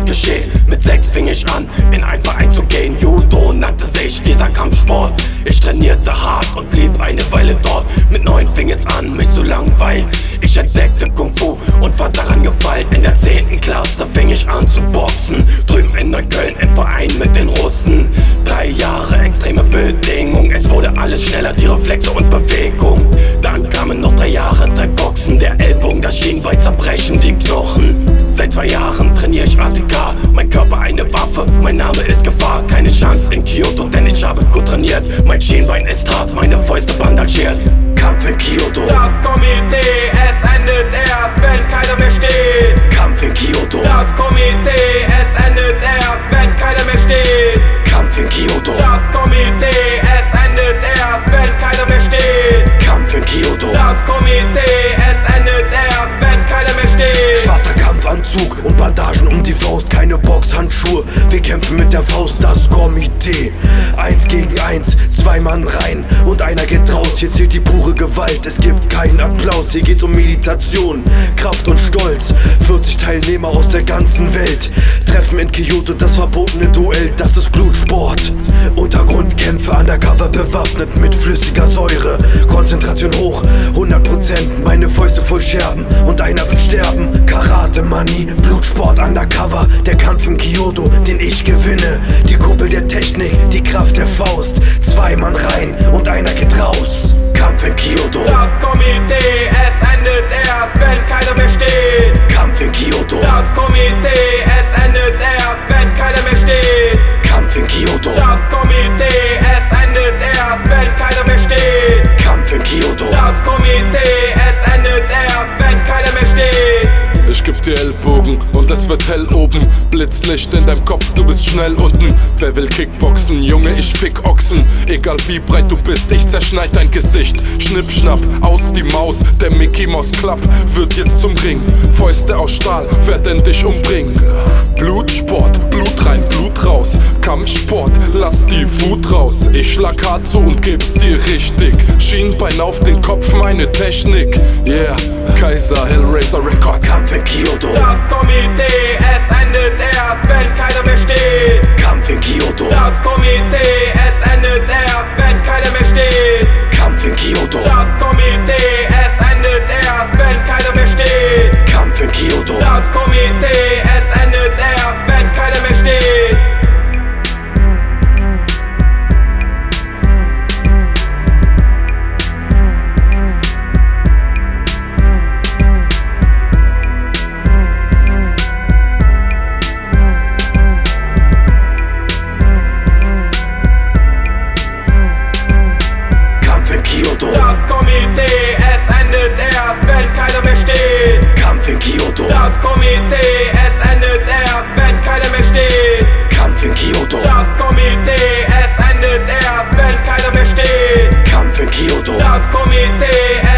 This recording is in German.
geschehen. Mit 6 fing ich an, in einen Verein zu gehen. Judo nannte sich dieser Kampfsport. Ich trainierte hart und blieb eine Weile dort. Mit 9 fing es an, mich zu langweilen. Ich entdeckte Kung Fu und war daran gefallen. In der 10. Klasse fing ich an zu boxen. Drüben in Neukölln im Verein mit den Russen. 3 Jahre extreme Bedingungen. Es wurde alles schneller, die Reflexe und Bewegung. Dann kamen noch 3 Jahre, 3 Boxen. Der Ellbogen, das Schienbein zerbrechen, die Knochen. Seit 2 Jahren trainiere ich ATK. Mein Körper eine Waffe, mein Name ist Gefahr. Keine Chance in Kyoto, denn ich habe gut trainiert. Mein Schienbein ist hart, meine Fäuste bandagiert. Kampf in Kyoto. Das Komitee, es endet erst, wenn keiner mehr steht. Kampf in Kyoto. Das Komitee, es endet erst, wenn keiner mehr steht. Kampf in Kyoto. Das Komitee, es endet erst, wenn keiner mehr steht. Kampf in Kyoto. Das Komitee, es endet erst, wenn keiner mehr steht. Schwarzer Kampfanzug und Bandagen um die Faust, keine Boxhandschuhe, wir kämpfen mit der Faust, das Komitee. 1 gegen 1, 2 Mann rein und einer geht raus, hier zählt die pure Gewalt, es gibt keinen Applaus, hier geht's um Meditation, Kraft und Stolz. 40 Teilnehmer aus der ganzen Welt treffen in Kyoto das verbotene Duell, das ist Blutsport. Untergrundkämpfe undercover bewaffnet mit flüssiger Säure, Konzentration hoch, 100%, meine Fäuste voll Scherben und einer wird sterben. Karate Money, Blutsport undercover, der Kampf in Kyoto, den ich gewinne. Die Kuppel der Technik, die Kraft der Faust, 2 Mann rein und einer geht raus. Kampf in Kyoto. Das Komitee, es endet erst, wenn keiner mehr steht. Kampf in Kyoto. Das Komitee, es endet erst, wenn keiner mehr steht. Kampf in Kyoto. Das Komitee, es endet erst, wenn keiner mehr steht. Kampf in Kyoto. Das Komitee, es endet erst, wenn keiner mehr steht. Ich geb dir Ellbogen und es wird hell oben. Blitzlicht in deinem Kopf, du bist schnell unten. Wer will Kickboxen? Junge, ich fick Ochsen. Egal wie breit du bist, ich zerschneid dein Gesicht. Schnipp, schnapp, aus die Maus. Der Mickey Mouse Club wird jetzt zum Ring. Fäuste aus Stahl werden dich umbringen. Blutsport, Blut rein, Blut raus. Kampfsport, lass die Wut raus. Ich schlag hart zu und geb's dir richtig. Schienbein auf den Kopf, meine Technik. Yeah, Kaiser Hellraiser Records. Kampf in Kyoto. Das Komitee, es endet erst, wenn keiner mehr steht. Kampf in Kyoto. Das Komitee, es endet erst, wenn keiner mehr steht. Kampf in Kyoto. Das Komitee, es endet erst, wenn keiner mehr steht. Kampf in Kyoto. Das Komitee, es endet erst, wenn keiner mehr steht. Das Komitee, es endet erst, wenn keiner mehr steht. Kampf in Kyoto. Das Komitee, es endet erst, wenn keiner mehr steht. Kampf in Kyoto. Das Komitee, es endet erst, wenn keiner mehr steht. Kampf in Kyoto. Das Komitee,